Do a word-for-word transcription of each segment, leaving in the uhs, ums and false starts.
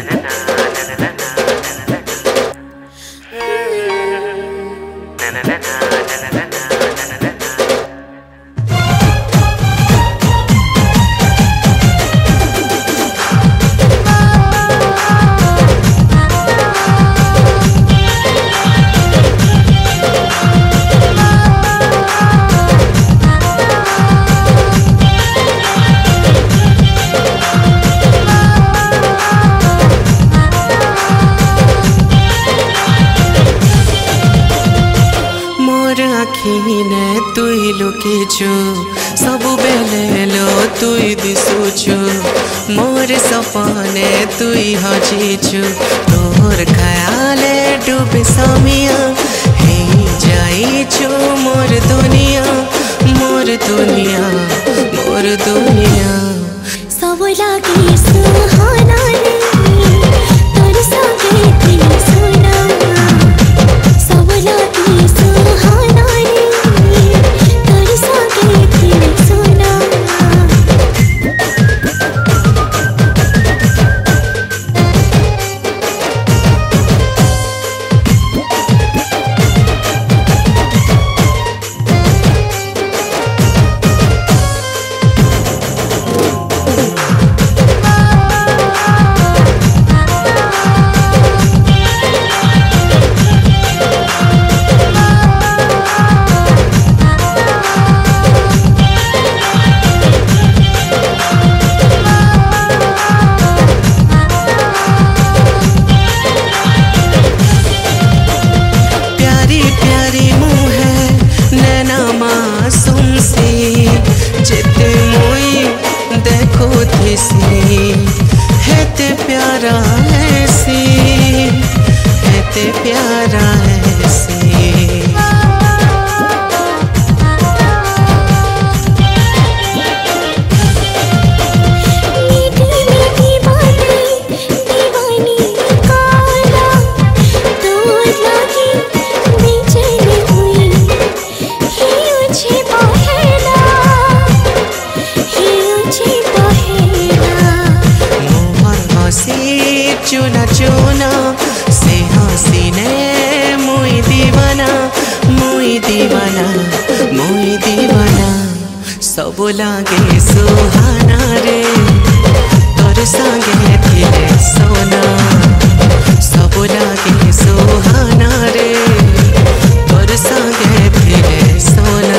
आखिने तुई लुकिछु सब बेले लो तुई दिसुछु मोर सपने तुई हजिछु तोर ख्याले डूबे समिया हे जाइछु मोर दुनिया मोर दुनिया मोर दुनिया सब लागे सुहाना रे तोर संगे दिल सोना सब लागे सुहाना रे तोर संगे दिल सोना हेते प्यारा है सी हेते प्यारा है सी चुना चुना से हसीने मुई दीवाना मुई दीवाना मुई दीवाना सब लागे सुहाना रे तोर संगे दिले सोना सब लागे सुहाना रे तोर संगे दिले सोना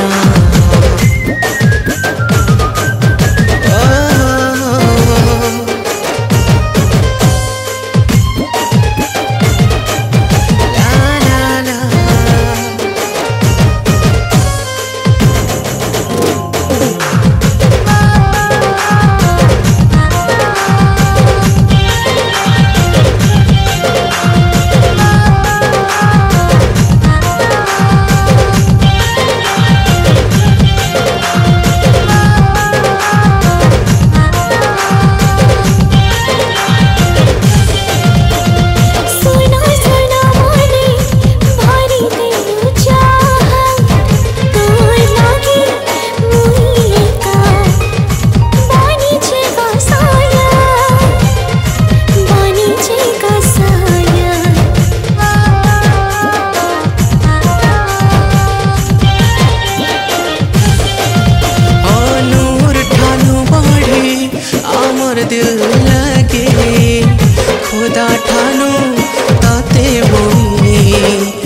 दिल लगे खुदा ठानो ताते बोई